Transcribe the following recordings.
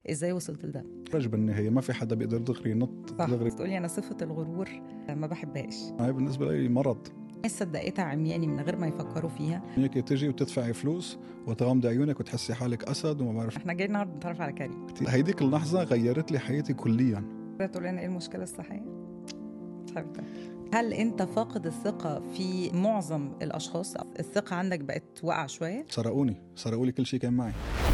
ازاي وصلت لده؟ رج بالنهاية ما في حدا بيقدر دغري ينط دغري. تقولي انا صفة الغرور ما بحبهاش، هاي بالنسبة لي مرض. الناس صدقتها عمياني من غير ما يفكروا فيها. هيك تجي وتدفعي فلوس وتغمضي عيونك وتحسي حالك أسد وما بعرف. احنا جايين النهارده نتعرف على كريم. هيديك اللحظة غيرت لي حياتي كليا. تقول لنا ايه المشكلة الصحية؟ حبيبتي، هل انت فاقد الثقة في معظم الاشخاص؟ الثقة عندك بقت واقعة شوية؟ سرقوا لي كل شيء كان معي.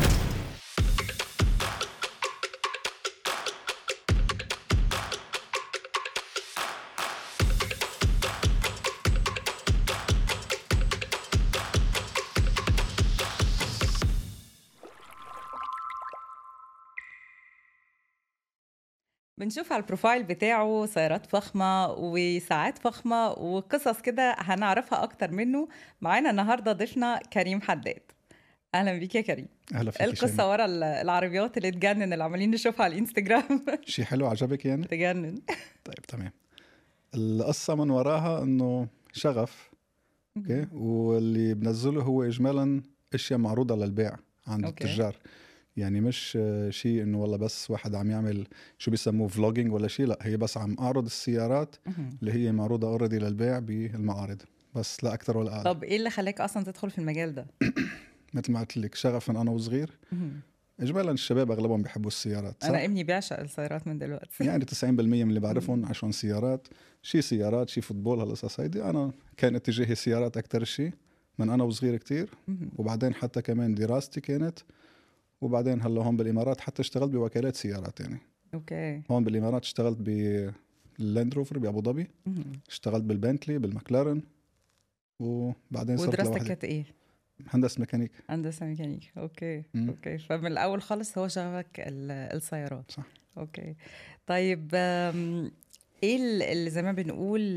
بنشوف على البروفايل بتاعه سيارات فخمة وساعات فخمة وقصص كده هنعرفها أكتر منه. معانا النهاردة ضيفنا كريم حداد. أهلا بيك يا كريم. أهلا فيك. القصة ورا العربيات اللي تجنن اللي عمالين نشوفها على الانستجرام؟ شيء حلو عجبك يعني؟ تجنن. طيب تمام. القصة من وراها إنه شغف. أوكي. واللي بنزله هو إجمالا أشياء معروضة للبيع عند التجار. يعني مش شيء إنه والله بس واحد عم يعمل شو بيسموه فلوجينج ولا شيء، لا هي بس عم أعرض السيارات اللي هي معروضة أوريدي للبيع بالمعارض، بس لا أكتر ولا أقل. طب إيه اللي خلاك أصلا تدخل في المجال ده؟ مثل ما قلت لك شغفا أنا وصغير. إجمالا الشباب أغلبهم بيحبوا السيارات، صح؟ أنا ابني بيعشق السيارات من دلوقتي. يعني 90% من اللي بعرفهم عشان سيارات، شي فوتبول هالقصص هيدي. أنا كان اتجاهي سيارات أكتر شيء من أنا وصغير كتير. وبعدين حتى كمان دراستي كانت، وبعدين هلا هون بالإمارات حتى اشتغلت بوكالات سيارات يعني. أوكي. هون بالإمارات اشتغلت باللاند روفر بأبو ظبي، اشتغلت بالبنتلي بالمكلارن، وبعدين صرت لوحدي. ودراستك كانت إيه؟ هندسة ميكانيك. هندسة ميكانيك. أوكي. فمن الأول خالص هو شغفك السيارات. صح. أوكي. طيب إيه اللي زي ما بنقول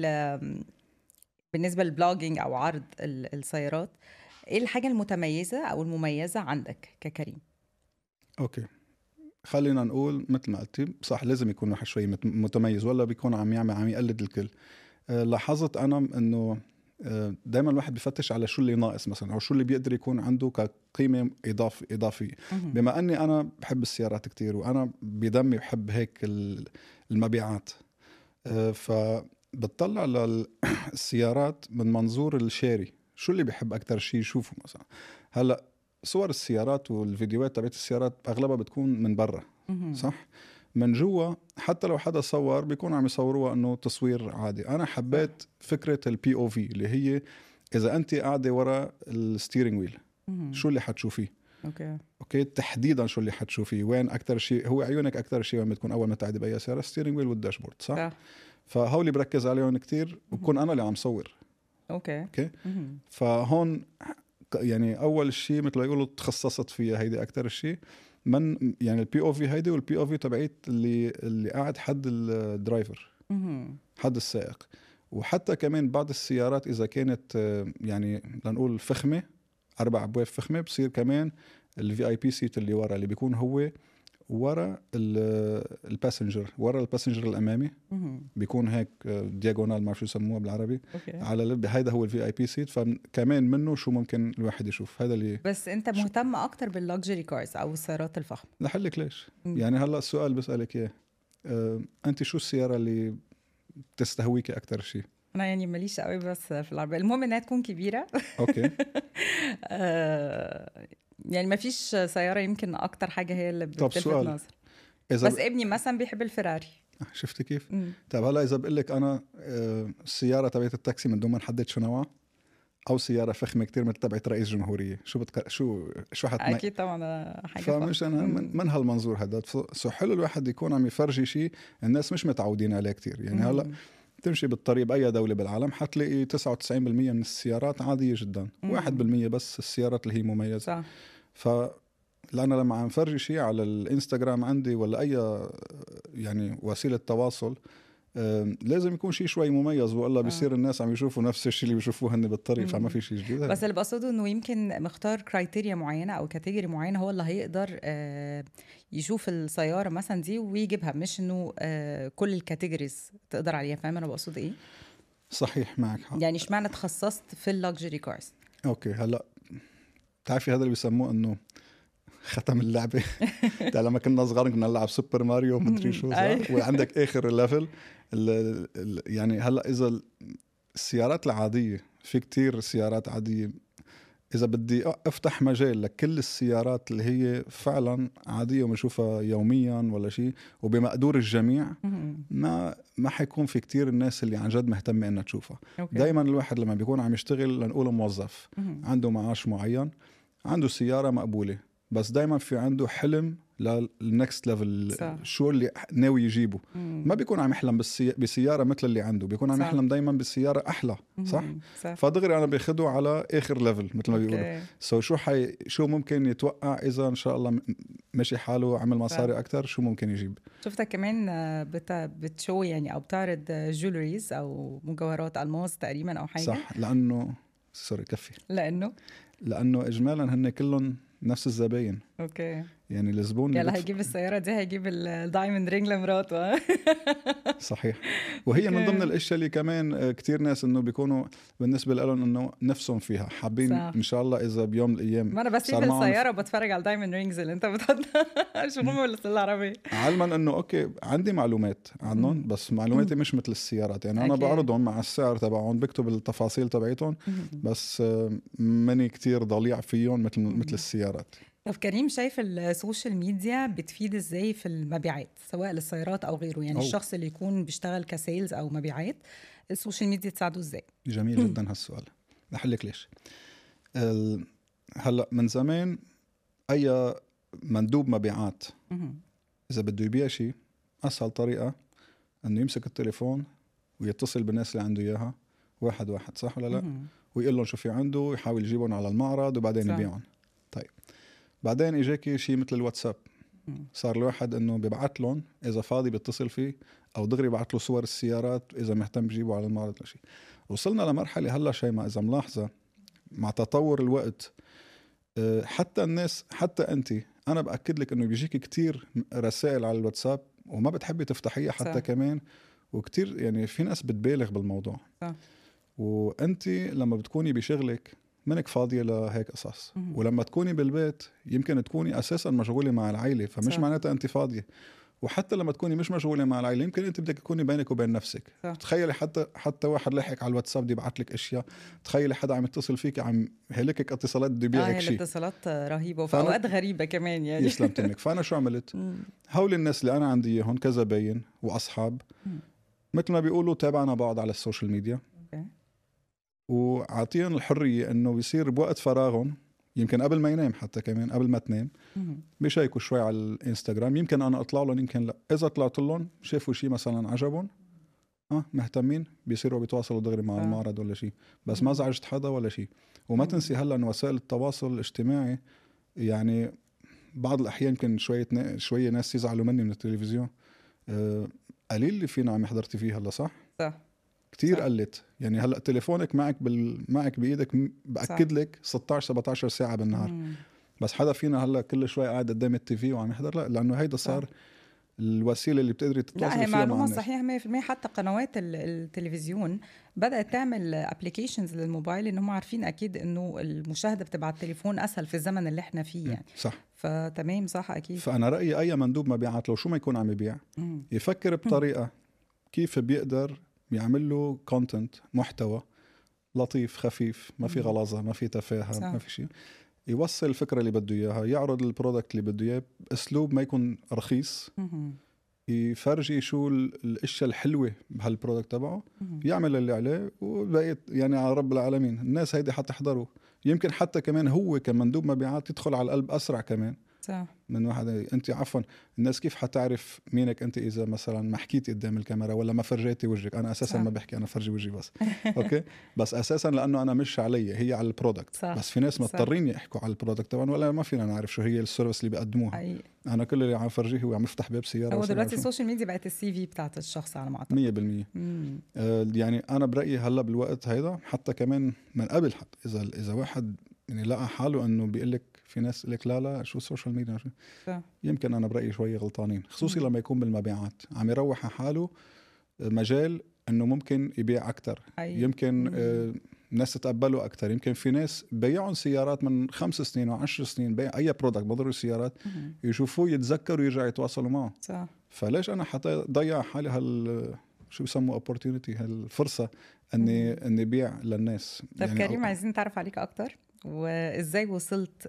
بالنسبة للبلوجينج أو عرض السيارات، إيه الحاجة المتميزة أو المميزة عندك ككريم؟ أوكي، خلينا نقول مثل ما قلتي صح، لازم يكون واحد شوي متميز ولا بيكون عم يقلد الكل. لاحظت أنا إنه دائما الواحد بيفتش على شو اللي ناقص مثلا، أو شو اللي بيقدر يكون عنده كقيمة إضافية. بما أني أنا بحب السيارات كتير وأنا بدمي بحب هيك المبيعات، فبتطلع للسيارات من منظور الشاري. شو اللي بيحب أكتر شيء يشوفه مثلا. هلأ صور السيارات والفيديوهات تبعت السيارات أغلبها بتكون من برا، صح؟ من جوا حتى لو حدا صور بيكون عم يصوروها انه تصوير عادي. انا حبيت فكرة البي او في اللي هي اذا انت قاعدة ورا الستيرنج ويل شو اللي حتشوفيه. اوكي تحديدا شو اللي حتشوفيه، وين اكثر شيء هو عيونك اكثر شيء وين بتكون اول ما تقعدي باي سيارة، ستيرنج ويل والداشبورد، صح؟ فهولي بركز عليهم كتير وبكون انا اللي عم صور. اوكي. فهون يعني اول شيء مثل ما يقولوا تخصصت فيها هيدي اكثر شيء من يعني البي او في هيدي، والبي او في تبعيت اللي قاعد حد الدرايفر، حد السائق. وحتى كمان بعض السيارات اذا كانت يعني لنقول فخمه 4 أبواب فخمه، بصير كمان الفي اي بي سيت اللي ورا اللي بيكون هو ورا الباسنجر، ورا الباسنجر الامامي بيكون هيك دياغونال، ما شو يسموها بالعربي. على هيدا هو الفي اي بي سيت، فكمان منه شو ممكن الواحد يشوف. هذا اللي بس انت مهتم اكتر باللكجري كارز او السيارات الفخمه. لحلك ليش يعني هلا السؤال بسألك اياه، انت شو السياره اللي بتستهويكي اكتر شيء؟ انا يعني ماليش قوي بس في العربيه، المهم انها تكون كبيره. اوكي. يعني ما فيش سياره يمكن اكتر حاجه هي اللي بتلفت نظر. بس ابني مثلا بيحب الفراري. شفت كيف؟ طيب هلا اذا بقول لك انا السياره تبعت التاكسي من دون ما نحدد شو نوعها، او سياره فخمه كتير مثل تبعت رئيس جمهوريه، شو حتنقي؟ اكيد طبعا حاجه فمش انا من هالمنظور هذا. سو حلو الواحد يكون عم يفرجي شيء الناس مش متعودين عليه كتير. يعني هلا تمشي بالطريق باي دوله بالعالم حتلاقي 99% من السيارات عاديه جدا، 1% بس السيارات اللي هي مميزه. صح. لأنا لما عم فرجي شيء على الانستغرام عندي ولا أي يعني وسيلة تواصل، لازم يكون شيء شوي مميز، والله بيصير الناس عم يشوفوا نفس الشيء اللي بيشوفوه هن بالطريق، فما في شيء جديد. بس اللي بقصده انه يمكن مختار كرايتيريا معينه او كاتيجوري معينه هو اللي هيقدر يشوف السياره مثلا دي ويجيبها، مش انه كل الكاتيجوريز تقدر عليها. فاهم انا بقصد ايه؟ صحيح، معك حق. يعني اشمعنى تخصصت في اللكجري كارز؟ اوكي. هلا تعرفي هذا اللي بيسموه انه ختم اللعبة. لما كنا صغار كنا نلعب سوبر ماريو مدري شو صح؟ وعندك آخر ليفل يعني هلأ إذا السيارات العادية في كتير سيارات عادية، إذا بدي أفتح مجال لكل السيارات اللي هي فعلا عادية ومشوفها يوميا ولا شيء وبمقدور الجميع، ما حيكون في كتير الناس اللي عن جد مهتمة إنها تشوفها. دايما الواحد لما بيكون عم يشتغل لنقول موظف عنده معاش معين، عنده سيارة مقبولة، بس دايما في عنده حلم للنكست ليفل، شو اللي ناوي يجيبه. ما بيكون عم يحلم بسيارة مثل اللي عنده، بيكون عم يحلم دايما بالسيارة أحلى. صح؟ فدغري أنا بياخده على آخر ليفل مثل ما بيقولوا. شو ممكن يتوقع إذا إن شاء الله ماشي حاله عمل مصاري أكتر، شو ممكن يجيب. شفتك كمان بتشو يعني أو بتعرض جولريز أو مجوهرات ألماس تقريبا أو حاجة. صح، لأنه كفي لأنه إجمالا هن كلهم نفس الزباين. اوكي، يعني الزبون يلا هيجيب السيارة دي هيجيب الدايموند رينج لمراته. صحيح. وهي من ضمن الاشياء اللي كمان كتير ناس انه بيكونوا بالنسبة لهم انه نفسهم فيها حابين ان شاء الله اذا بيوم من الايام. ما انا بسيب السيارة وبتفرج على الدايموند رينجز اللي انت بتحطها. شو هم العربية علما انه اوكي عندي معلومات عنهم، بس معلوماتي مش مثل السيارات. يعني انا بعرضهم مع السعر تبعهم، بكتب التفاصيل تبعيتهم، بس ماني كتير ضليع فيهم مثل السيارات. طب كريم، شايف السوشيال ميديا بتفيد ازاي في المبيعات سواء للسيارات او غيره؟ يعني الشخص اللي يكون بيشتغل كسيلز او مبيعات، السوشيال ميديا تساعده ازاي؟ جميل جدا هالسؤال. رح لك ليش. هلا من زمان اي مندوب مبيعات اذا بده يبيع شيء، اسهل طريقه انه يمسك التليفون ويتصل بالناس اللي عنده اياها واحد، صح ولا لا؟ ويقول لهم شو في عنده، ويحاول يجيبهم على المعرض وبعدين يبيعهم. طيب بعدين اجاكي شيء مثل الواتساب، صار الواحد انه بيبعت لهم اذا فاضي بيتصل فيه، او دغري بيبعت له صور السيارات اذا مهتم بجيبه على المعرض ولا شيء. وصلنا لمرحله هلا شيماء اذا ملاحظه مع تطور الوقت، حتى الناس، حتى انت، انا باكد لك انه بيجيك كتير رسائل على الواتساب وما بتحبي تفتحيها حتى. كمان وكتير يعني في ناس بتبالغ بالموضوع. وانت لما بتكوني بشغلك منك فاضية لهيك قصص، ولما تكوني بالبيت يمكن تكوني أساسا مشغولة مع العائلة، فمش معناتها أنت فاضية. وحتى لما تكوني مش مشغولة مع العائلة يمكن أنت بدك تكوني بينك وبين نفسك. تخيلي حتى واحد لحق على الواتساب دي يبعت لك أشياء، تخيلي حدا عم يتصل فيك عم هلكك اتصالات بده يبيعك شيء. الاتصالات رهيبة وفي أوقات غريبة كمان يعني. يسلمت منك. فأنا شو عملت؟ هول الناس اللي أنا عندي هون كذا باين وأصحاب، مثل ما بيقولوا تابعنا بعض على السوشيال ميديا، وعطيهم الحرية انه بيصير بوقت فراغهم، يمكن قبل ما ينام حتى كمان قبل ما تنام، بيشيكوا شوي على الانستغرام. يمكن انا اطلع لهم يمكن لا. اذا طلعت لهم شافوا شيء مثلا عجبهم مهتمين، بيصيروا بيتواصلوا دغري مع المعرض ولا شيء. بس ما زعجت حدا ولا شيء. وما تنسي هلا ان وسائل التواصل الاجتماعي يعني بعض الاحيان يمكن شوية ناس يزعلوا مني من التلفزيون. قليل اللي فينا عم حضرتي فيه هلا، صح؟ كتير قلت. يعني هلا تليفونك معك بايدك باكد لك 16-17 ساعه بالنهار. بس حدا فينا هلا كل شوي قاعد قدام التي في وعم يحضر؟ لا، لانه هيدا صار الوسيله اللي بتقدري تتواصلي فيها مع الناس. لا، هي معلومه صحيحه 100%. حتى قنوات التلفزيون بدات تعمل ابلكيشنز للموبايل، انهم عارفين اكيد انه المشاهده بتبع التليفون اسهل في الزمن اللي احنا فيه يعني. صح. فتمام، صح اكيد. فانا رايي اي مندوب مبيعات لو شو ما يكون عم يبيع يفكر بطريقه كيف بيقدر يعمل له كونتنت، محتوى لطيف خفيف، ما في غلظة، ما في تفاهة، ما في شيء، يوصل الفكرة اللي بده إياها، يعرض البرودكت اللي بده إياه بأسلوب ما يكون رخيص، يفرجي شو الاشياء الحلوة بهالبرودكت تبعه، يعمل اللي عليه، وبقيت يعني على رب العالمين الناس هيدي حتحضره. يمكن حتى كمان هو كمندوب مبيعات يدخل على القلب أسرع كمان. صح. من واحد. انت عفوا الناس كيف حتعرف مينك انت اذا مثلا ما حكيتي قدام الكاميرا ولا ما فرجيتي وجهك؟ انا اساسا ما بحكي، انا فرجي وجهي بس. اوكي. بس اساسا لانه انا مش علي، هي على البرودكت. بس في ناس مضطرين يحكوا على البرودكت طبعا، ولا ما فينا نعرف شو هي السيرفيس اللي بيقدموها. انا كل اللي عم فرجيه هو عم يفتح باب سياره. هو دلوقتي السوشيال ميديا بقت السي في بتاعت الشخص على ما اعتقد 100%. يعني انا برايي هلا بالوقت هيدا حتى كمان من قبل، حتى اذا واحد يعني لقى حاله انه بيقول لك في ناس لك لا شو السوشيال ميديا شو. يمكن انا برايي شويه غلطانين، خصوصي لما يكون بالمبيعات عم يروح حاله مجال انه ممكن يبيع اكتر. يمكن الناس تتقبلوا اكثر. يمكن في ناس بيعون سيارات من 5 سنين و10 سنين، بيع اي برودكت بضروا سيارات يشوفوه يتذكروا يرجعوا يتواصلوا معه. صح. فليش انا حتى ضيع حالي شو بيسموا opportunity، هالفرصة اني بيع للناس. طب يعني كريم، عايزين نتعرف عليك اكتر، وازاي وصلت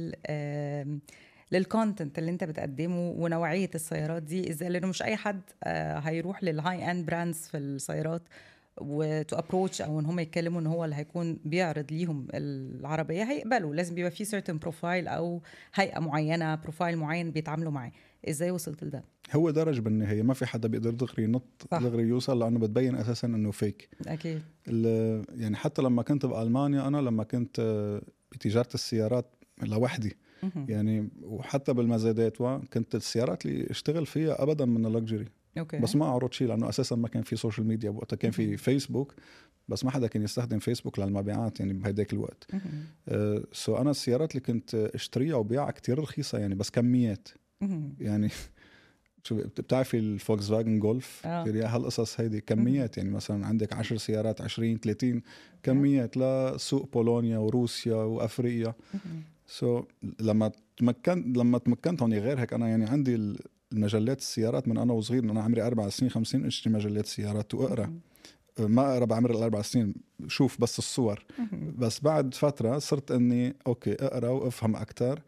للكونتنت اللي انت بتقدمه ونوعية السيارات دي ازاي، لانه مش اي حد هيروح للهاي اند براندز في السيارات وتو ابروتش او ان هم يتكلموا ان هو اللي هيكون بيعرض ليهم العربية هيقبلوا. لازم بيبقى في certain بروفايل او هيئة معينة، بروفايل معين بيتعاملوا معاه. ازاي وصلت لده؟ هو درج بالنهاية، ما في حدا بيقدر دغري ينط دغري يوصل، لأنه بتبين أساسا أنه فيك. أكيد. يعني حتى لما كنت بألمانيا، أنا لما كنت بتجارة السيارات لوحدي يعني، وحتى بالمزادات كنت السيارات اللي اشتغل فيها أبدا من اللكجري. بس ما أعرض شيء، لأنه أساسا ما كان في سوشيال ميديا وقتها. كان في فيسبوك بس ما حدا كان يستخدم فيسبوك للمبيعات يعني بهداك الوقت. سو أنا السيارات اللي كنت اشتريها وبيعها كتير رخيصة يعني، بس كميات يعني. شو بتعرفي الفولكس فاجن جولف هالقصص هيدي كميات يعني، مثلا عندك 10 سيارات 20 30 كميات لسوق بولونيا وروسيا وافريقيا. سو لما تمكنت هون غير هيك، انا يعني عندي المجلات السيارات من انا وصغير، من انا عمري 4 سنين 5 سنين اشتري مجلات سيارات واقرا. ما اقرا بعمر ال4 سنين، شوف بس الصور. بس بعد فتره صرت اني اوكي اقرا وافهم اكثر.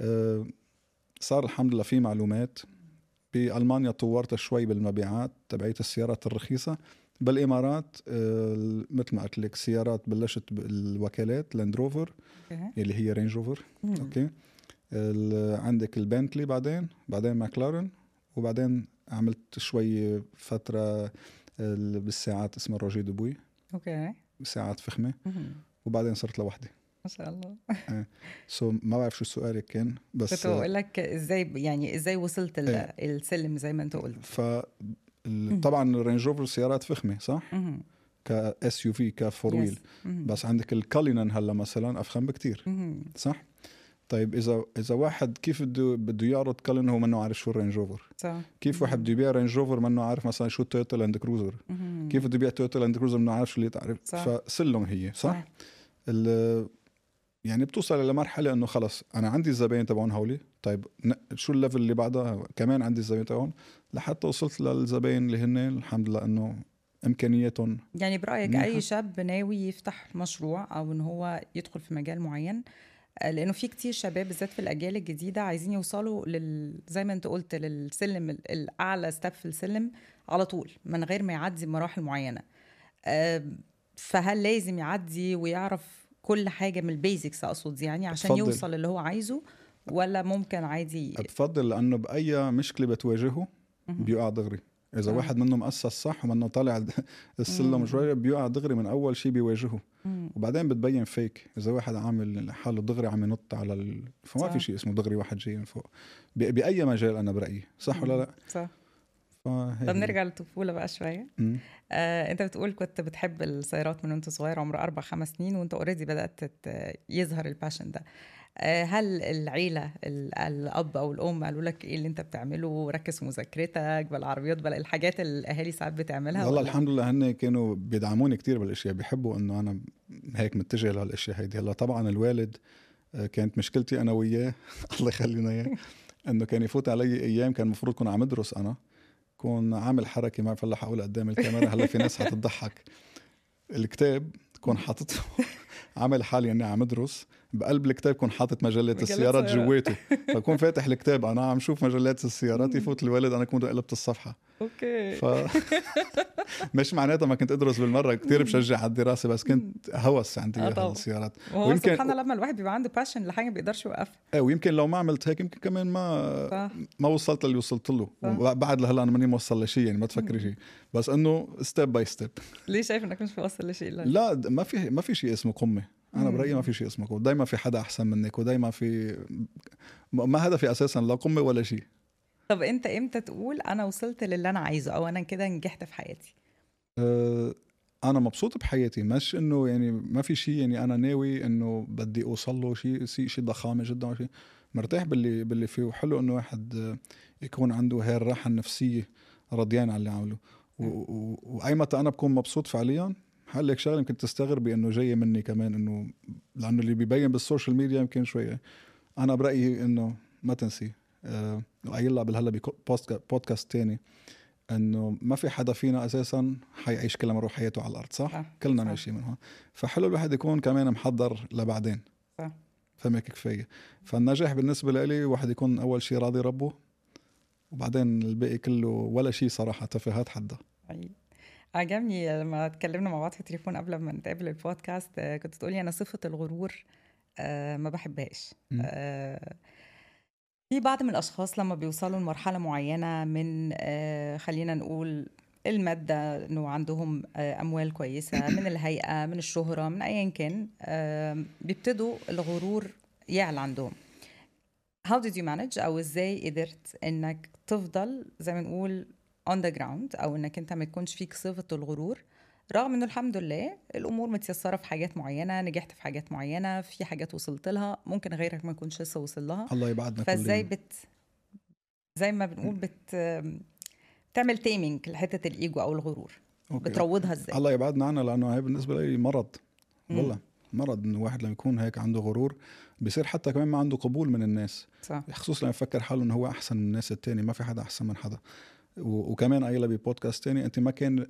صار الحمد لله في معلومات. بألمانيا طورت شوي بالمبيعات تبعية السيارات الرخيصة. بالإمارات مثل ما قلت لك سيارات بلشت بالوكالات لاند روفر اللي هي رينج روفر. أوكي. عندك البنتلي، بعدين ماكلارن، وبعدين عملت شوي فترة بالساعات اسمها روجي دوبوي. أوكي. ساعات فخمة. وبعدين صرت لوحدي. ما شاء الله. ما بعرف شو سؤالك كان، بس كنت بقول لك ازاي وصلت السلم زي ما انت قلت. طبعا الرينج روفر سيارات فخمه صح، كاس يو في كفور ويل. بس عندك الكالينن هلا مثلا افخم بكتير صح. طيب اذا واحد كيف بده يعرض كالينن هو منه عارف شو الرينج روفر صح. كيف واحد بده يبيع رينج روفر منه عارف مثلا شو تويوتا لاند كروزر. كيف بده يبيع تويوتا لاند كروزر منه عارف شو اللي تعرف. فسلم هي صح. يعني بتوصل لمرحلة انه خلص انا عندي الزباين تبعون هولي، طيب شو الليفل اللي بعدها كمان عندي الزباين تبعون، لحتى وصلت للزباين اللي هن الحمد لله انه امكانياتهم. يعني برأيك اي شاب ناوي يفتح مشروع او ان هو يدخل في مجال معين، لانه في كتير شباب بالذات في الاجيال الجديدة عايزين يوصلوا زي ما انت قلت للسلم الاعلى، ستيب في السلم على طول من غير ما يعدي مراحل معينة. فهل لازم يعدي ويعرف كل حاجة من البيزكس أقصد يعني عشان يوصل اللي هو عايزه، ولا ممكن عادي؟ بفضل، لأنه بأي مشكلة بتواجهه بيقع دغري. إذا واحد منه مؤسس صح ومنه طالع السلم شوية بيقع دغري من أول شيء بيواجهه. وبعدين بتبين فيك. إذا واحد عامل حاله دغري عم ينط على فما في شيء اسمه دغري واحد جاي من فوق بأي مجال. أنا برأيي صح ولا لا؟ صح. طب نرجع للطفولة بقى شوية. انت بتقول كنت بتحب السيارات من وانت صغير، عمر 4-5 سنين، وانت اوريدي بدأت يظهر الباشن ده. هل العيلة الأب أو الأم قالوا لك إيه اللي أنت بتعمله، ركز في مذاكرتك بالعربيات بلا الحاجات اللي الأهالي ساعات بتعملها؟ والله الحمد لله هن كانوا بيدعموني كتير بالأشياء، بيحبوا إنه أنا هيك متجه لهالأشياء هيدي. هلا طبعا الوالد كانت مشكلتي أنا وياه الله يخلينا إياه إنه كان يفوت علي أيام كان المفروض كون عم أدرس، أنا كون عامل حركة ما فلح أقول قدام الكاميرا هلا في ناس هتضحك. الكتاب كون حاطط عامل حالي اني عم ادرس، بقلب الكتاب كون حاطط مجلات السيارات جواته. فكون فاتح الكتاب انا عم شوف مجلات السيارات، يفوت الوالد انا كنت قلبت الصفحه. اوكي. مش معناتها ما كنت ادرس بالمره، كتير بشجع على الدراسه، بس كنت هوس عندي السيارات. ويمكن سبحان الله لما الواحد بيبقى عنده باشن لحاجه بيقدرش يوقف. ويمكن لو ما عملت هيك يمكن كمان ما وصلت اللي وصلت له. وبعد لهلا انا ماني موصل لشيء يعني، ما تفكري شيء، بس انه ستيب باي ستيب. ليه شايف انك مش موصل لشيء؟ لا ما في شيء اسمه قمه. انا برايي ما في شيء اسمه قمه، دايما في حدا احسن منك، ودايما في ما هدفي اساسا لا قمه ولا شيء. طب انت امتى تقول انا وصلت للي انا عايزه، او انا كده نجحت في حياتي؟ انا مبسوط بحياتي، مش انه يعني ما في شيء يعني انا ناوي انه بدي اوصل له شيء ضخامه جدا، شيء مرتاح باللي فيه. وحلو انه واحد يكون عنده هاي الراحه النفسيه، رضيان على اللي عمله. واي متى انا بكون مبسوط فعليا هقول لك شغله يمكن تستغربي انه جايه مني كمان، انه لانه اللي بيبين بالسوشيال ميديا يمكن شويه. انا برايي انه ما تنسي قايل لها بالهلا بودكاست تاني انه ما في حدا فينا اساسا حيعيش كل مره حياته على الارض، صح؟ كلنا ماشي من هون. فحلو الواحد يكون كمان محضر لبعدين، صح. فهمك كفايه. فالنجاح بالنسبه لي واحد يكون اول شيء راضي ربه، وبعدين الباقي كله ولا شيء صراحه، تفاهات حدا. عجبني لما اتكلمنا مع بعض في التليفون قبل ما نتقابل البودكاست، كنت تقولي انا صفه الغرور ما بحبهاش. في بعض من الأشخاص لما بيوصلوا لمرحلة معينة من خلينا نقول المادة، إنه عندهم أموال كويسة، من الهيئة، من الشهرة، من أيا كان، بيبتدوا الغرور يعلى عندهم. How did you manage أو إزاي قدرت إنك تفضل زي ما نقول on the ground، أو إنك أنت ما يكونش فيك صفة الغرور، رغم إنه الحمد لله الأمور متيسرة في حاجات معينة، نجحت في حاجات معينة، في حاجات وصلت لها ممكن غيرك ما يكونش لسه وصل لها. الله يبعدنا فازاي زي ما بنقول بتعمل تيمينج لحتة الإيجو أو الغرور؟ بتروضها ازاي؟ الله يبعدنا عنها، لأنه هي بالنسبة لي مرض. والله مرض إنه واحد لما يكون هيك عنده غرور بيصير حتى كمان ما عنده قبول من الناس، صح. خصوصا لما يفكر حاله إنه هو أحسن من الناس التاني. ما في حدا أحسن من حدا. وكمان قايلة ببودكاست تاني، أنت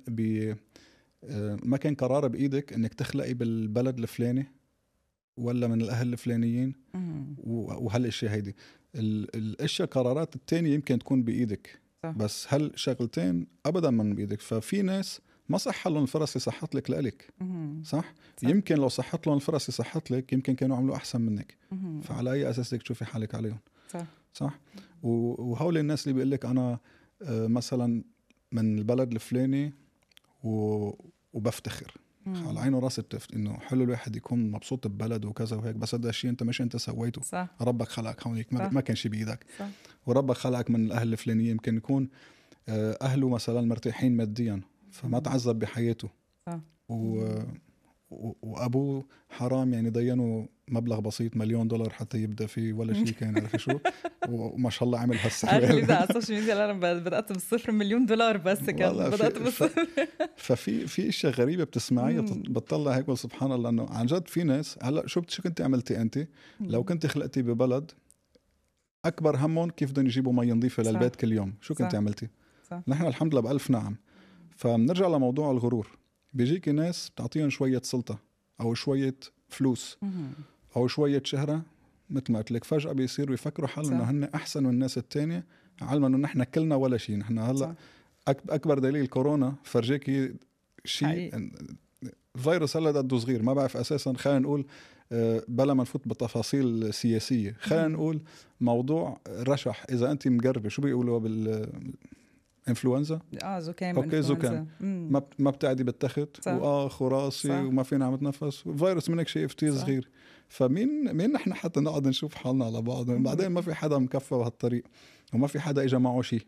ما كان قرار بإيدك إنك تخلقي بالبلد الفلاني ولا من الأهل الفلانيين وهالاشياء هيدي. الاشياء قرارات التانية يمكن تكون بإيدك، صح. بس هالشغلتين أبدا من بإيدك. ففي ناس ما صح لهم الفرص يصحت لك لإلك، صح؟ يمكن لو صحت لهم الفرص يصحت لك يمكن كانوا عملوا أحسن منك. فعلى أي أساس بدك تشوفي حالك عليهم؟ صح؟ وهول الناس اللي بيقول لك أنا مثلا من البلد الفلاني وبفتخر على عينه وراسه، انه حلو الواحد يكون مبسوط ببلد وكذا وهيك، بس هذا الشيء انت مش انت سويته. صح. ربك خلقك هونيك، ما كان شيء بايدك. وربك خلقك من الاهل الفلانيين، يمكن يكون اهله مثلا مرتاحين ماديا فما تعذب بحياته. صح. وابوه حرام يعني دينه مبلغ بسيط $1,000,000 حتى يبدا فيه ولا شيء كان، عارف شو؟ وما شاء الله عمل هالسوالف. ده على السوشيال ميديا انا بدات بالصفر $1,000,000 بس كان بدات بالصفر. ففي اشياء غريبه بتسمعيها بتطلع هيك سبحان الله، انه عن جد في ناس. هلا شو كنت عملتي انت لو كنت خلقتي ببلد اكبر همهم كيف بدهم يجيبوا مي نظيفه للبيت كل يوم؟ شو كنت عملتي؟ نحن الحمد لله بألف نعم. فبنرجع لموضوع الغرور. بيجيكي ناس بتعطيهم شويه سلطه او شويه فلوس او شويه شهره، مثل ما قلت لك فجاه بيصيروا يفكروا حالهم انه هن احسن من الناس التانية، علما انه نحن كلنا ولا شيء. نحن هلا اكبر دليل كورونا فرجيكي شيء فيروس هلا قده صغير، ما بعرف اساسا. خلينا نقول بلا ما نفوت بتفاصيل سياسيه، خلينا نقول موضوع رشح. اذا انت مقربه شو بيقولوا انفلونزا، زكام. اوكي زكام، ما بتعدي بالتخت خراسي وما فينا عم نتنفس، فيروس منك شيء كتير صغير. فمين نحن حتى نقعد نشوف حالنا على بعض؟ بعدين ما في حدا مكفى بهالطريق وما في حدا اجى معه شيء.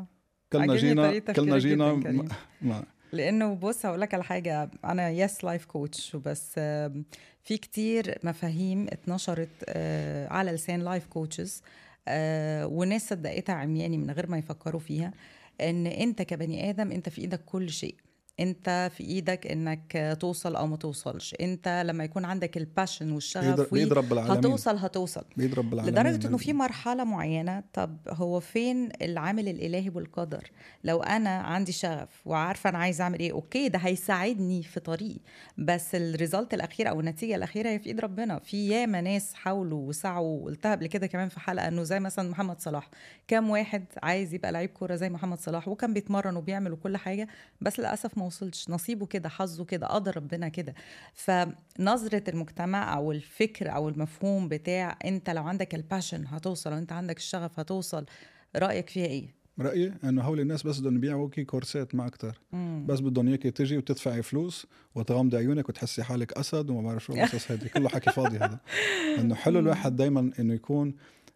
كلنا جينا لانه بص هقول لك على حاجه، انا لايف كوتش وبس. في كتير مفاهيم اتنشرت على لسان لايف كوتشز، وناس صدقتها عمياني من غير ما يفكروا فيها، ان انت كبني ادم انت في ايدك كل شيء. انت في ايدك انك توصل او ما توصلش. انت لما يكون عندك الباشن والشغف هتوصل بيضرب العالمين. لدرجة انه في مرحلة معينة، طب هو فين العامل الالهي والقدر؟ لو انا عندي شغف وعارفة انا عايز اعمل ايه، اوكي ده هيساعدني في طريقي، بس الريزلت الاخير او النتيجة الاخيرة هي في ايد ربنا. في ياما ناس حاولوا وسعوا، قلتها قبل كده كمان في حلقة، انه زي مثلا محمد صلاح، كام واحد عايز يبقى لعيب كورة زي محمد صلاح وكان بيتمرن وبيعمل وكل حاجة، بس للأسف ما وصلش. نصيبه كده، حظه كده، قدر ربنا كده. فنظرة المجتمع او الفكر او المفهوم بتاع انت لو عندك الباشن هتوصل وانت عندك الشغف هتوصل، رأيك فيها ايه؟ رأيي انه هول الناس بس بدهم يبيعوكي كورسات ما اكتر. بس بدهم اياكي تجي وتدفعي فلوس وتغمضي عيونك وتحسي حالك اسد وما بعرف شو القصص هذه كله حكي فاضي هذا. انه حلو الواحد دايما انه يكون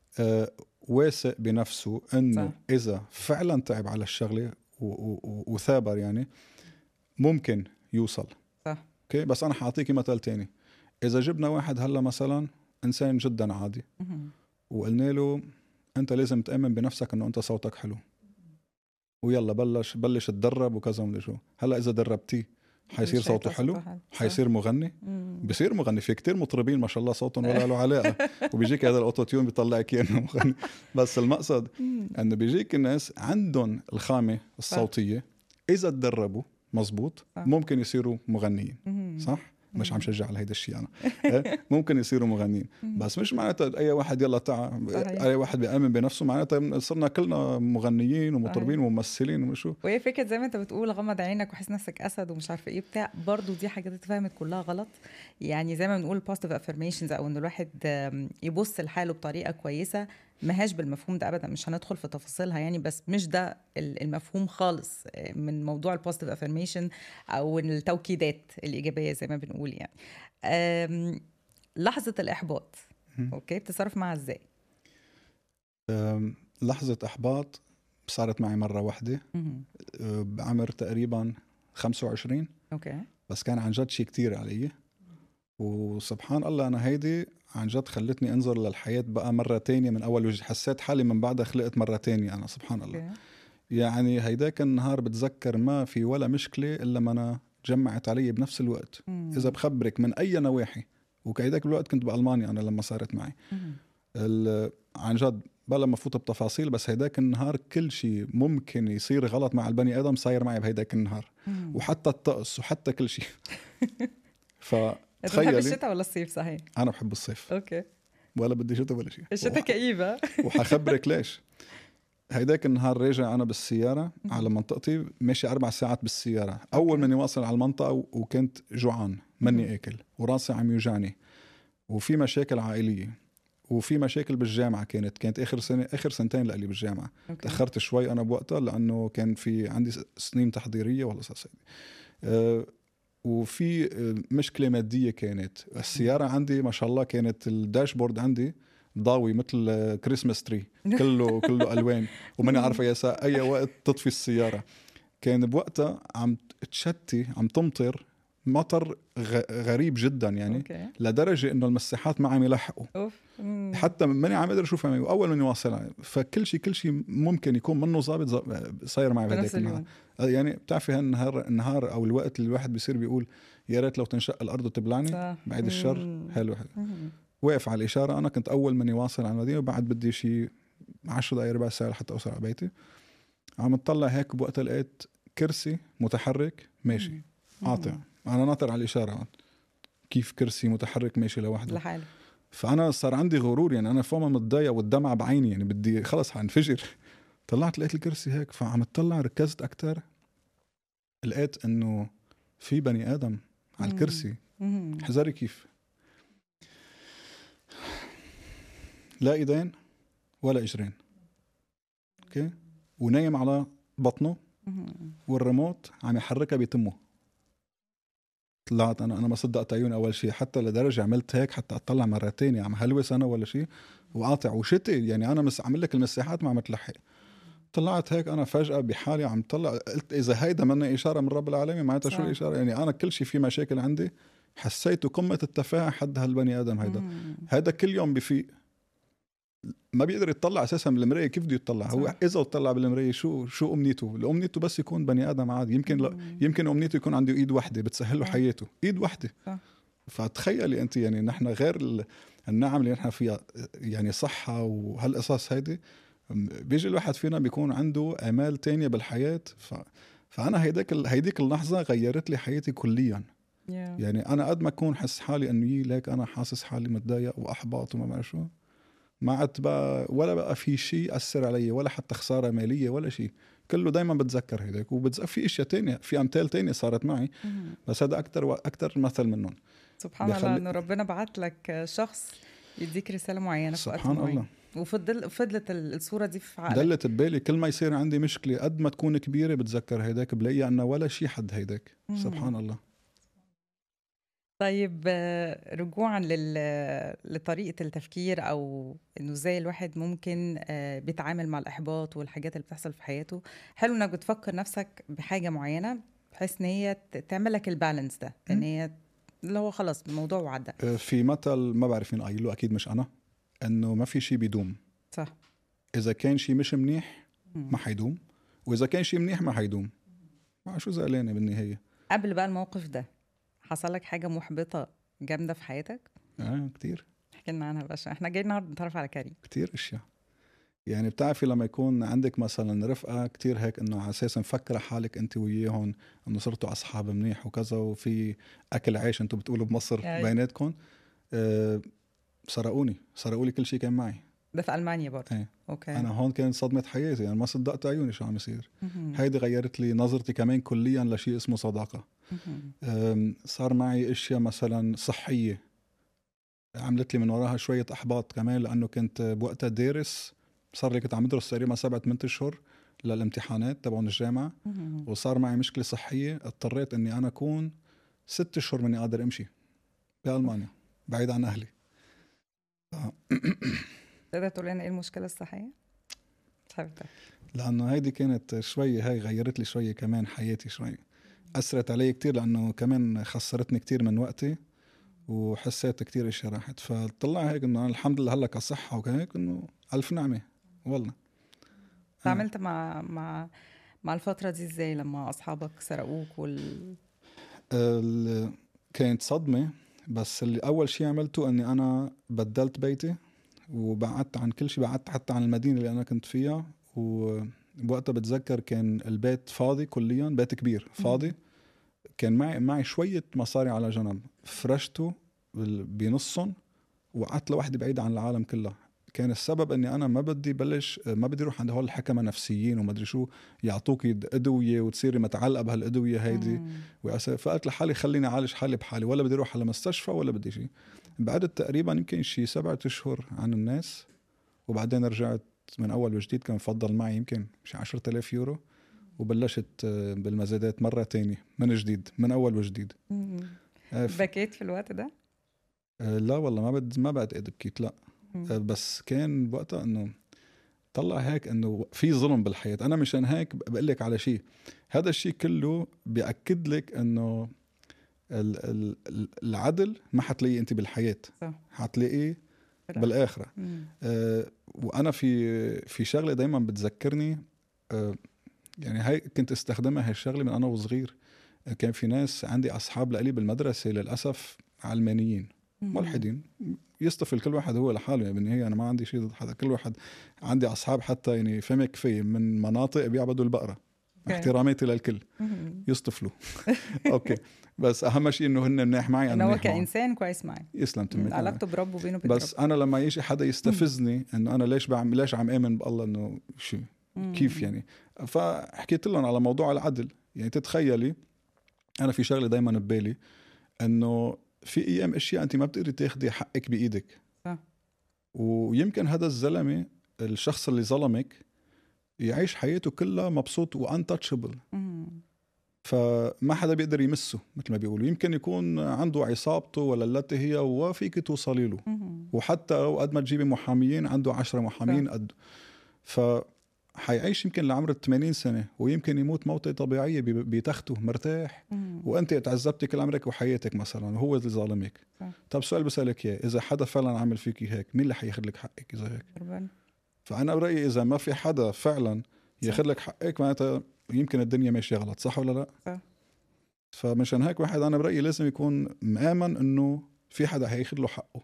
واثق بنفسه، انه اذا فعلا تعب على الشغله وثابر يعني ممكن يوصل. صح. اوكي، بس انا حاعطيكي مثال تاني. اذا جبنا واحد هلا مثلا انسان جدا عادي وقلنا له انت لازم تأمن بنفسك انه انت صوتك حلو ويلا بلش تدرب وكذا ومدري شو. هلا اذا دربتيه حيصير مش صوته هيطلع حلو، صح. حيصير مغني. بصير مغني. في كتير مطربين ما شاء الله صوتهم ولا له علاقة وبيجيك هذا الأوتو تيون بيطلعك إنه مغني. بس المقصد أنه بيجيك الناس عندهم الخامة الصوتية إذا تدربوا مزبوط ممكن يصيروا مغنيين. صح؟ مش عم شجع على هيدا الشيء أنا. ممكن يصيروا مغنيين، بس مش معناتها أي واحد يلا أي واحد بيأمن بنفسه معناتها صرنا كلنا مغنيين ومطربين وممثلين ومشو. وهي فكرة زي ما انت بتقول غمض عينك وحس نفسك أسد ومش عارفة ايه بتاع، برضو دي حاجات اتفهمت كلها غلط. يعني زي ما بنقول positive affirmations أو إن الواحد يبص لحاله بطريقة كويسة، مهاش بالمفهوم ده أبدا، مش هندخل في تفاصيلها يعني، بس مش ده المفهوم خالص من موضوع البوزيتيف افرميشن أو التوكيدات الإيجابية زي ما بنقول يعني. لحظة الإحباط أوكي بتصرف معها إزاي؟ لحظة إحباط صارت معي مرة واحدة بعمر تقريبا 25. أوكي. بس كان عن جد شيء كتير علي، وسبحان الله أنا هيدي عن جد خلتني أنظر للحياة بقى مرة تانية من أول وجه. حسيت حالي من بعدها خلقت مرة تانية أنا سبحان الله. يعني هيداك النهار بتذكر ما في ولا مشكلة إلا ما أنا جمعت علي بنفس الوقت. إذا بخبرك من أي نواحي، وكهيداك الوقت كنت بألمانيا أنا لما صارت معي عن جد بلا ما فوت بتفاصيل، بس هيداك النهار كل شيء ممكن يصير غلط مع البني آدم صاير معي بهيداك النهار. وحتى الطقس وحتى كل شيء. تخيلي بتحب الشتاء ولا الصيف صحيح؟ أنا بحب الصيف. أوكي. ولا بدي شتاء ولا شيء. الشتاء كئيبة. وحخبرك ليش. هيداك النهار راجع أنا بالسيارة على منطقتي، ماشي 4 ساعات بالسيارة. أول من يواصل على المنطقة وكنت جوعان مني أكل وراسي عم يوجعني وفي مشاكل عائلية وفي مشاكل بالجامعة. كانت آخر سنتين لألي بالجامعة. تأخرت شوي أنا بوقتها لأنه كان في عندي سنين تحضيرية والله أساسي. وفي مشكلة مادية كانت. السيارة عندي ما شاء الله كانت الداشبورد عندي ضاوي مثل كريسماس تري كله ألوان وماني عارفة يا أي وقت تطفي السيارة. كان بوقتها عم تشتي عم تمطر مطر غريب جدا يعني. لدرجة إنه المساحات ما عم يلحقوا. حتى ماني عم أقدر أشوف أول من يواصل. فكل شيء ممكن يكون منه ضابط صاير معي بهداك النهار. يعني بتعرفي هالنهار أو الوقت اللي الواحد بيصير بيقول يا ريت لو تنشق الأرض وتبلعني بعد الشر. حلو. واقف على الإشارة. أنا كنت أول من يواصل على المدينة وبعد بدي شيء 10 دقايق ربع ساعة لحتى أوصل على بيتي. عم اطلع هيك بوقتها لقيت كرسي متحرك ماشي قاطع. أنا ناطر على الإشارة كيف كرسي متحرك ماشي لوحده لحاله. فأنا صار عندي غرور يعني أنا فوما متضايق والدمعة بعيني يعني بدي خلص حنفجر. طلعت لقيت الكرسي هيك فعم اطلع ركزت أكتر لقيت إنه في بني آدم على الكرسي. حذري كيف لا إيدين ولا إجرين. أوكي. ونايم على بطنه والريموت عم يحركها بيتمه. طلعت أنا ما صدقت عيوني أول شيء حتى لدرجة عملت هيك حتى أطلع مرة تانية عم هلوس أنا ولا شيء وقاطع وشتي يعني أنا عمل لك المساحات ما عم تلحق. طلعت هيك أنا فجأة بحالي عم طلع قلت إذا هيدا مني إشارة من رب العالمين معناتها شو الإشارة يعني أنا كل شيء في مشاكل عندي. حسيته قمة التفاهة حد هالبني آدم هيدا كل يوم بفيق ما بيقدر يطلع اساسا بالمرايه. كيف بده يطلع؟ هو اذا طلع بالمرايه شو امنيته؟ الامنيته بس يكون بني ادم عادي. يمكن امنيته يكون عنده ايد واحده بتسهل له حياته. ايد واحده. فتخيلي انت يعني نحن غير النعم اللي نحن فيها يعني صحه وهالقصص هيدي بيجي الواحد فينا بيكون عنده امال تانية بالحياه. فانا هيديك اللحظه غيرت لي حياتي كليا. يعني انا قد ما اكون حس حالي انه ليك انا حاسس حالي متضايق واحباط وما بعرف شو ما عاد بقى ولا بقى في شيء أثر علي ولا حتى خسارة مالية ولا شيء. كله دايما بتذكر هيك وبتذكر في اشياء تانية في امثال تانية صارت معي بس هذا اكتر مثل منهم. سبحان الله انه ربنا بعت لك شخص يديك رسالة معينة في وقت معين وفضلت الصورة دي في عقلك. دلت ببالي كل ما يصير عندي مشكلة قد ما تكون كبيرة بتذكر هيداك بلاقي أنه ولا شيء حد هيداك. سبحان الله. طيب رجوعا لطريقة التفكير أو إنه إزاي الواحد ممكن بيتعامل مع الإحباط والحاجات اللي بتحصل في حياته. حلو إنك بتفكر نفسك بحاجة معينة بحيث إن هي تعمل لك البالانس ده إن هي اللي هو خلاص الموضوع وعدى. في مثل ما بعرف مين قايله أكيد مش أنا إنه ما في شيء بيدوم. صح. إذا كان شيء مش منيح ما حيدوم وإذا كان شيء منيح ما حيدوم. شو زعلانة بالنهاية قبل بقى الموقف ده حصل لك حاجة محبطة جامدة في حياتك؟ كتير احكي لنا عنها بقى، عشان احنا جايين النهارده نتعرف على كريم. كتير اشياء. يعني بتعرفي لما يكون عندك مثلا رفقة كتير هيك انه على اساس مفكرة حالك انت وياهم انه صرتوا اصحاب منيح وكذا، وفي اكل عيش انتوا بتقولوا بمصر أي. بيناتكم. أه سرقوا لي كل شيء كان معي. ده في ألمانيا برضه؟ ايه. اوكي. انا هون كانت صدمة حياتي، يعني ما صدقت عيوني شو عم يصير. مهم. هيدي غيرت لي نظرتي كمان كليا لشيء اسمه صداقة. مهم. صار معي اشياء مثلا صحية عملت لي من وراها شوية احباط كمان، لانه كنت بوقتها دارس. صار لي كنت عم بدرس تقريبا 7-8 اشهر للامتحانات تبعون الجامعة، مهم. وصار معي مشكلة صحية اضطريت اني انا اكون 6 اشهر مني قادر امشي بألمانيا بعيد عن اهلي. تقدر تقول لنا ايه المشكلة الصحية؟ حبيبتك. لانه هيدي كانت شوي، هاي غيرت لي شوي كمان حياتي شوي، اثرت علي كتير، لانه كمان خسرتني كتير من وقتي وحسيت كتير اشياء راحت. فطلع هيك انه أنا الحمد لله هلا كصحة وهيك انه الف نعمة والله. تعاملت مع الفترة دي ازاي لما اصحابك سرقوك كانت صدمة، بس اللي اول شيء عملته اني انا بدلت بيتي وبعدت عن كل شيء، بعدت حتى عن المدينة اللي انا كنت فيها. وبوقتها بتذكر كان البيت فاضي كليا، بيت كبير فاضي. كان معي شوية مصاري على جنب، فرشته بنصهم وقعدت لوحدي بعيد عن العالم كله. كان السبب اني انا ما بدي اروح عند هول الحكمة نفسيين وما ادري شو يعطوك ادوية وتصيري متعلقة بهالادوية هيدي. فقلت لحالي خليني اعالج حالي بحالي، ولا بدي اروح على مستشفى ولا بدي شيء. بعد تقريبا يمكن شي 7 اشهر عن الناس، وبعدين رجعت من اول وجديد. كان فضل معي يمكن شي 10,000 يورو، وبلشت بالمزادات مرة تانية من جديد، من أول وجديد. بكيت في الوقت ده؟ لا والله ما بعد بكيت، لا. بس كان بوقتها إنه طلع هيك إنه في ظلم بالحياة. أنا مشان هيك بقول لك على شيء، هذا الشيء كله بيأكد لك إنه العدل ما حتلاقيه أنت بالحياة، حتلاقيه بالآخرة. وأنا في شغلة دايما بتذكرني، يعني هاي كنت استخدمها هاي الشغلة من أنا وصغير. كان في ناس عندي أصحاب لألي بالمدرسة للأسف علمانيين ملحدين، يصطفل كل واحد هو لحاله. يعني بالنهاية أنا ما عندي شيء ضد حدا، كل واحد. عندي أصحاب حتى يعني فهمك كفاية من مناطق بيعبدوا البقرة، احتراماتي للكل، يصطفلوا. أوكي، بس أهم شيء إنه هن منيح معي، إنه هو كإنسان كويس معي، يسلم تمك علاقته بربه بينه وبين بس أنا لما يجي حدا يستفزني إنه أنا ليش عم آمن بالله، إنه شو كيف يعني. فحكيت لهم على موضوع العدل. يعني تتخيلي أنا في شغلة دايما ببالي، إنه في أيام أشياء أنت ما بتقدري تاخدي حقك بإيدك. ويمكن هذا الزلمة الشخص اللي ظلمك يعيش حياته كلها مبسوط وانتاتشبل، فما حدا بيقدر يمسه مثل ما بيقولوا. يمكن يكون عنده عصابته ولا التي هي وفيك توصلي له، وحتى لو قد ما تجيبي محاميين عنده 10 محامين قد. حيعيش يمكن لعمر 80 سنة، ويمكن يموت موتة طبيعية بتخته مرتاح. وأنت تعذبتي كل عمرك وحياتك مثلا، وهو اللي ظالمك. طب سؤال بسألك إياه، إذا حدا فعلا عمل فيكي هيك، مين اللي حياخد لك حقك إذا هيك؟ فأنا برأيي إذا ما في حدا فعلا ياخد لك حقك، معناتها يمكن الدنيا ماشية غلط، صح ولا لا؟ فمشان هيك واحد أنا برأيي لازم يكون مآمن إنه في حدا هياخد له حقه.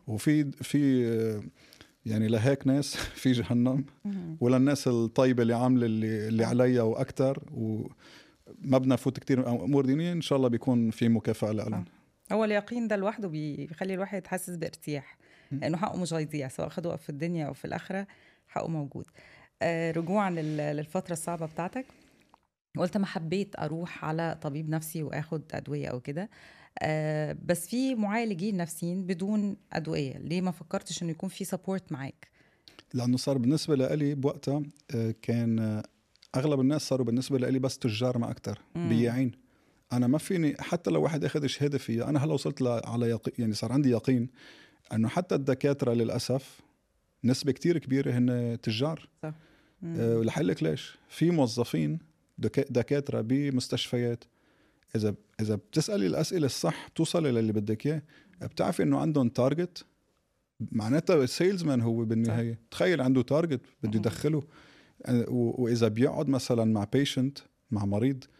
وفي يعني لهيك ناس في جهنم، وللناس الطيبة اللي عاملة اللي عليها وأكتر، وما بدنا نفوت كتير أمور دينية، إن شاء الله بيكون في مكافأة لهم. هو اليقين ده لوحده بيخلي الواحد يتحسس بارتياح، لأنه حقه مش هيضيع، سواء خده في الدنيا أو في الآخرة حقه موجود. رجوعا للفترة الصعبة بتاعتك، قلت ما حبيت أروح على طبيب نفسي وأخد أدوية أو كده، بس في معالجين نفسيين بدون أدوية، ليه ما فكرتش إنه يكون في سبورت معاك؟ لأنه صار بالنسبة لي بوقتها كان أغلب الناس صاروا بالنسبة لي بس تجار ما أكتر، بياعين. أنا ما فيني حتى لو واحد أخذ شهادة فيها. أنا هلا وصلت على يقين، يعني صار عندي يقين أنه حتى الدكاترة للأسف نسبة كتير كبيرة هن تجار. لحلك ليش في موظفين دكاترة بمستشفيات، إذا بتسألي الأسئلة الصح توصلي للي بدك إياه. بتعرفي إنه عندهم تارجت، معناتها السيلزمان هو بالنهاية. تخيل عنده تارجت بده يدخله. وإذا بيقعد مثلا مع بيشنت، مع مريض،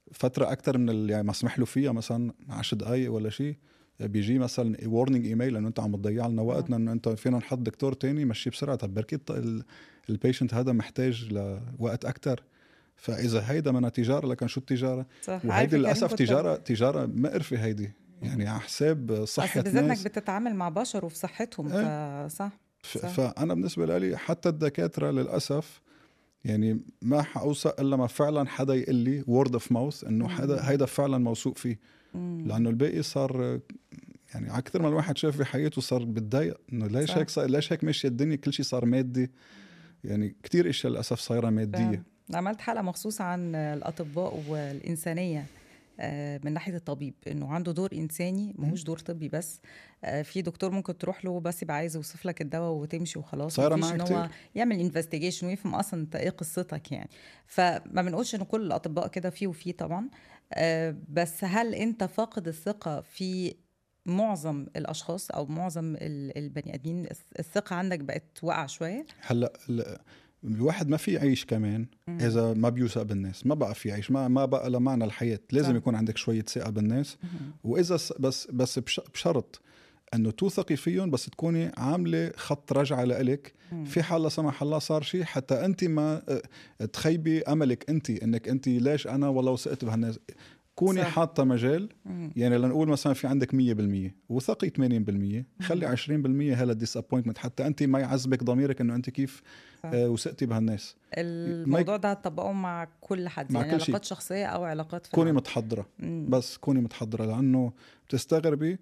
فتره اكثر من اللي يعني مسمح له فيها، مثلا 10 دقائق ولا شيء، بيجي مثلا وورنينج ايميل انه انت عم تضيع لنا وقتنا، انه انت فينا نحط دكتور تاني مشي بسرعه. طب بركي البيشنت هذا محتاج لوقت اكثر. فاذا هيدا منها تجاره، لكن شو التجاره؟ صح. وهيدي عارفة كريم، للاسف كنت تجاره مقرفه هيدي، يعني على حساب اصل صحه بالذات انك ناس. بتتعامل مع بشر وفي صحتهم، ايه. فصح. صح. فانا بالنسبه لي حتى الدكاتره للاسف يعني ما حأوصل الا ما فعلا حدا يقول لي وورد اوف ماوث انه حدا هيدا فعلا موثوق فيه. لانه الباقي صار يعني اكثر ما الواحد شاف في حياته صار بتضايق انه ليش صح. هيك صار، ليش هيك ماشيه الدنيا، كل شيء صار مادي. يعني كتير اشياء للاسف صايره ماديه. فعلا. عملت حلقة مخصوصة عن الأطباء والإنسانية من ناحية الطبيب، إنه عنده دور إنساني، ماهوش دور طبي بس. في دكتور ممكن تروح له بس يبقى عايز يوصف لك الدواء وتمشي وخلاص، صايره مفيش معي إن هو كتير. يعمل انفستيجيشن ويفهم أصلا أنت إيه قصتك يعني. فما بنقولش إن كل الأطباء كده، فيه وفيه طبعا. بس هل أنت فاقد الثقة في معظم الأشخاص أو معظم البني آدمين؟ الثقة عندك بقت واقعة شوية؟ هلا الواحد ما في يعيش كمان اذا ما بيوثق بالناس. ما بقى في يعيش، ما بقى له معنى الحياه. لازم صح. يكون عندك شويه ثقه بالناس. واذا بس بشرط انه توثقي فيهم، بس تكوني عامله خط رجعه لإلك في حال لا سمح الله صار شيء، حتى انت ما تخيبي املك انك انت ليش انا والله وثقت بهالناس. كوني صح. حاطه مجال. يعني لنقول مثلا في عندك 100%، وثقي 80%، خلي 20% هلا ديسابوينتمنت، حتى انت ما يعذبك ضميرك انه انت كيف وثقتي بهالناس. الموضوع ده هتطبقه مع كل حد، مع يعني كل شيء. علاقات شخصية أو علاقات في كوني العمل. متحضرة. بس كوني متحضرة، لأنه بتستغربي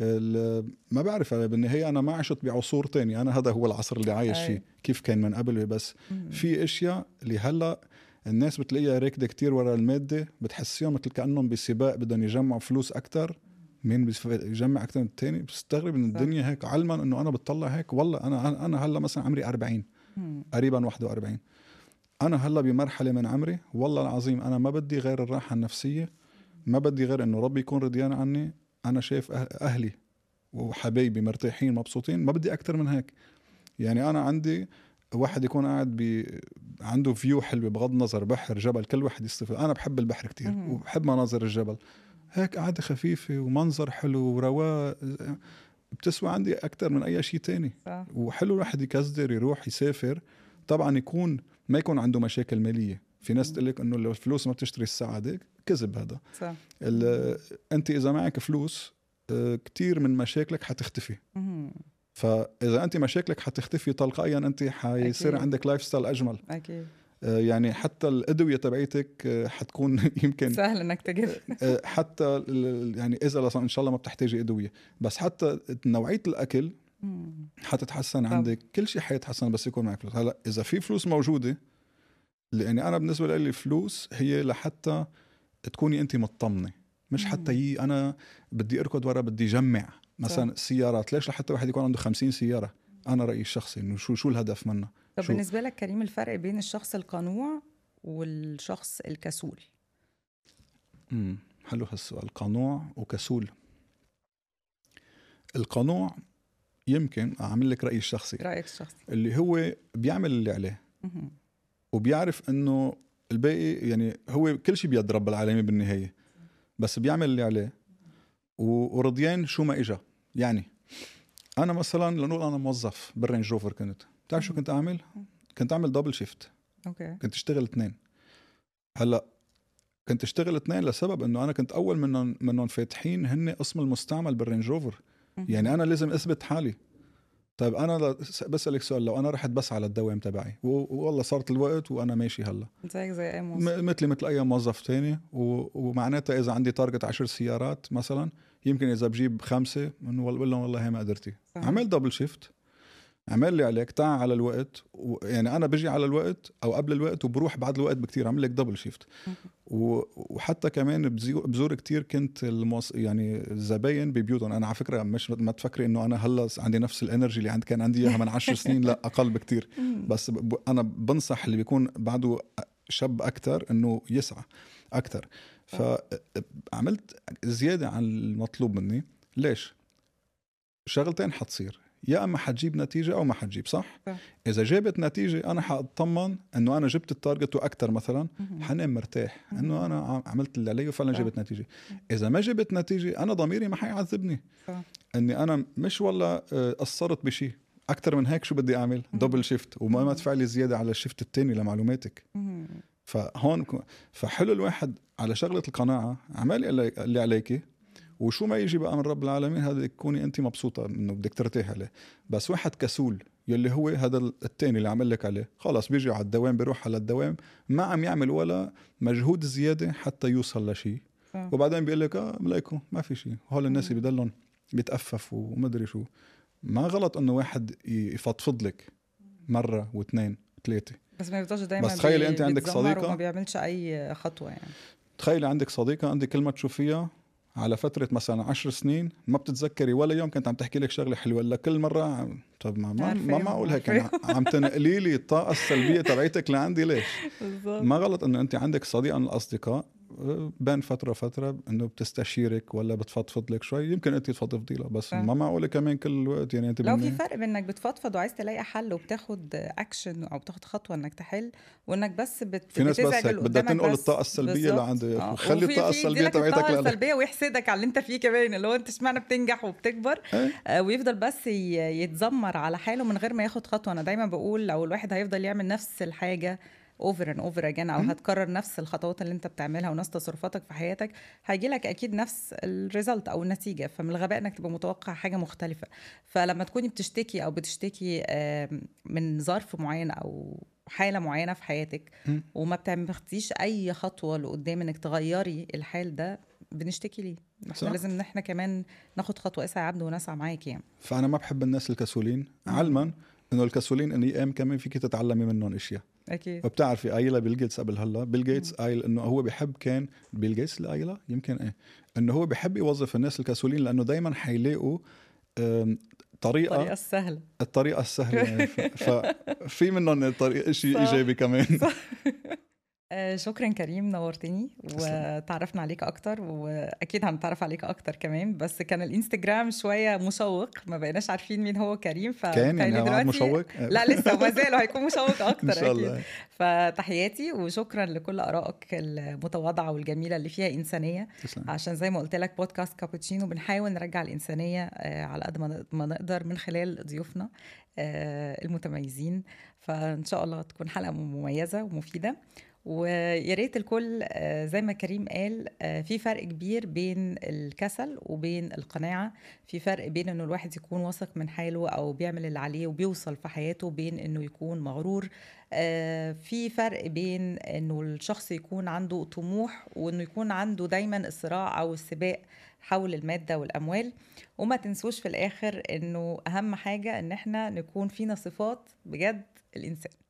ما بعرف. بالنهاية أنا ما عشت بعصور تاني، أنا هذا هو العصر اللي عايش فيه، كيف كان من قبل. بس في أشياء اللي هلأ الناس بتلاقيها راكدة كتير ورا المادة، بتحسيهم مثل كأنهم بسباق بدهم يجمعوا فلوس أكتر، مين يجمع أكتر من التاني. بستغرب إن الدنيا هيك، علما إنه أنا بتطلع هيك. والله أنا هلأ مثلا عمري 40، قريبا 41. أنا هلا بمرحلة من عمري والله العظيم أنا ما بدي غير الراحة النفسية، ما بدي غير إنه ربي يكون رضيان عني. أنا شايف أهلي وحبايبي مرتاحين مبسوطين، ما بدي أكتر من هيك. يعني أنا عندي واحد يكون قاعد عنده فيو حلو، بغض النظر بحر جبل، كل واحد يستفيد. أنا بحب البحر كتير وبحب مناظر الجبل، هيك قاعدة خفيفة ومنظر حلو ورواء، بتسوى عندي أكتر من أي شيء تاني. وحلو الواحد يكزدر يروح يسافر، طبعا يكون ما يكون عنده مشاكل مالية. في ناس تقول لك انه لو الفلوس ما بتشتري السعادة، كذب هذا. صح. انت اذا معك فلوس كتير من مشاكلك حتختفي. فاذا انت مشاكلك حتختفي تلقائيا، انت حيصير عندك لايف ستايل اجمل. اكيد. يعني حتى الادويه تبعيتك حتكون يمكن سهل انك تجيب. حتى يعني اذا ان شاء الله ما بتحتاجي ادويه، بس حتى نوعيه الاكل حتتحسن عندك، كل شيء حيتحسن بس يكون معك فلوس. هلا اذا في فلوس موجوده، لاني انا بالنسبه لي الفلوس هي لحتى تكوني انت مطمنه، مش حتى انا بدي اركض ورا بدي جمع مثلا سيارات. ليش لحتى واحد يكون عنده 50 سياره؟ انا رايي الشخصي انه شو الهدف منها. طب بالنسبه لك كريم، الفرق بين الشخص القنوع والشخص الكسول؟ حلو هالسؤال. قنوع وكسول. القنوع يمكن اعمل لك رايي الشخصي، رايك الشخصي اللي هو بيعمل اللي عليه وبيعرف انه الباقي يعني هو كل شيء بيد رب العالمين بالنهايه، بس بيعمل اللي عليه ورضيان شو ما اجا. يعني انا مثلا لنقول انا موظف بالرينج روفر، كنت بتعرف شو كنت اعمل؟ كنت اعمل دبل شيفت. اوكي. كنت اشتغل 2. هلا كنت اشتغل 2 لسبب انه انا كنت اول منهم فاتحين هن قسم المستعمل بالرينج روفر. يعني انا لازم اثبت حالي. طيب انا بسألك سؤال، لو انا رحت بس على الدوام تبعي والله صارت الوقت وانا ماشي هلا زيك زي اي موظف، مثل اي موظف تاني، ومعناتها اذا عندي تارجت 10 سيارات مثلا، يمكن اذا بجيب 5 انه والله هي ما قدرتي. عمل دبل شيفت، عمل لي عليك تعال على الوقت. يعني انا بجي على الوقت او قبل الوقت وبروح بعد الوقت بكتير. عمل لك دبل شيفت. وحتى كمان بزور كتير كنت يعني الزباين ببيوتهم. انا على فكره مش ما تفكري انه انا هلا عندي نفس الانرجي اللي كان عندي اياها من 10 سنين، لا اقل بكتير. بس انا بنصح اللي بيكون بعده شاب اكتر انه يسعى اكتر. فعملت زياده عن المطلوب مني. ليش؟ شغلتين حتصير، يا اما حتجيب نتيجه او ما حتجيب، صح؟ صح. اذا جابت نتيجه انا حاطمن انه انا جبت التارجت واكثر مثلا، حنام مرتاح انه انا عملت اللي علي وفعلا صح. جبت نتيجه. اذا ما جبت نتيجه انا ضميري ما حيعذبني، صح. اني انا مش والله قصرت بشيء اكثر من هيك، شو بدي اعمل؟ دبل شيفت وما مدفع لي زياده على الشيفت الثاني لمعلوماتك. فهون فحلو الواحد على شغله القناعه، اعملي اللي عليكي وشو ما يجي بقى من رب العالمين، هذا تكوني انت مبسوطه انه بدك ترتاحي عليه. بس واحد كسول يلي هو هذا الثاني اللي عمل لك عليه، خلاص بيجي على الدوام، بيروح على الدوام ما عم يعمل ولا مجهود زياده حتى يوصل لشيء، وبعدين بيقول لك ملايكم ما في شيء. هول الناس اللي بضلهم بيتأففوا وما ادري شو. ما غلط انه واحد يفضفض لك مره واثنين ثلاثه، بس ما يفضلش دايما. بس تخيلي انت عندك بيتذمر صديقه وما بيعملش اي خطوه يعني. تخيلي عندك صديقه انت كل ما تشوفيها على فترة مثلا 10 سنين ما بتتذكري ولا يوم كنت عم تحكي لك شغلة حلوة، إلا كل مرة طب ما معقول هيك عم تنقلي لي الطاقة السلبية تبعتك لعندي ليش؟ ما غلط إنه أنت عندك صديق من الأصدقاء بين فترة إنه بتستشيرك ولا بتفضفض لك شوي، يمكن أنت تفضفضي لها، بس ما معقولة كمان كل الوقت يعني أنت لو في فرق بين إنك بتفضفض وعايز تلاقي حل وبتاخد أكشن أو بتاخد خطوة إنك تحل، وإنك بس في ناس بس هيك بدها تنقل الطاقة السلبية لعندي، خلي الطاقة السلبية تبعتك السلبية ويحسدك على اللي أنت فيه كمان، اللي هو أنت اشمعنى بتنجح وبتكبر ويفضل بس يتذمر على حاله من غير ما ياخد خطوة. أنا دايما بقول لو الواحد هيفضل يعمل نفس الحاجة over and over again او هتكرر نفس الخطوات اللي انت بتعملها ونفس تصرفاتك في حياتك، هيجي لك اكيد نفس الريزلت او النتيجه. فمن الغباء انك تبقى متوقع حاجه مختلفه. فلما تكوني بتشتكي او بتشتكي من ظرف معين او حاله معينه في حياتك وما بتاخديش اي خطوه لقدام انك تغيري الحال ده، بنشتكي ليه؟ احنا لازم ان احنا كمان ناخد خطوه. اسعى عبد ونسعى معاك يعني. فانا ما بحب الناس الكسولين، علما انه الكسولين ان ايام كمان فيك تتعلمي منهم اشياء اكيد. وبتعرفي قايله بيل جيتس قبل هلا، بيل جيتس قايل انه هو بيحب، كان بيل جيتس اللي قايله يمكن انه هو بيحب يوظف الناس الكسولين لانه دايما حيلاقوا الطريقه السهله يعني. ففي منهم شيء ايجابي كمان. شكرا كريم، نورتني وتعرفنا عليك اكتر، واكيد هنتعرف عليك اكتر كمان. بس كان الانستجرام شويه مشوق، ما بقيناش عارفين مين هو كريم. كان يعني دلوقتي مشوق؟ لا لسه وما زال هيكون مشوق اكتر ان شاء الله. فتحياتي وشكرا لكل ارائك المتواضعه والجميله اللي فيها انسانيه. عشان زي ما قلت لك بودكاست كابتشينو بنحاول نرجع الانسانيه على قد ما نقدر من خلال ضيوفنا المتميزين. فان شاء الله تكون حلقه مميزه ومفيده. ويا ريت الكل زي ما كريم قال في فرق كبير بين الكسل وبين القناعة. في فرق بين انه الواحد يكون واثق من حاله او بيعمل اللي عليه وبيوصل في حياته، بين انه يكون مغرور. في فرق بين انه الشخص يكون عنده طموح وانه يكون عنده دايما الصراع او السباق حول المادة والأموال. وما تنسوش في الآخر انه اهم حاجة ان احنا نكون فينا صفات بجد الإنسان.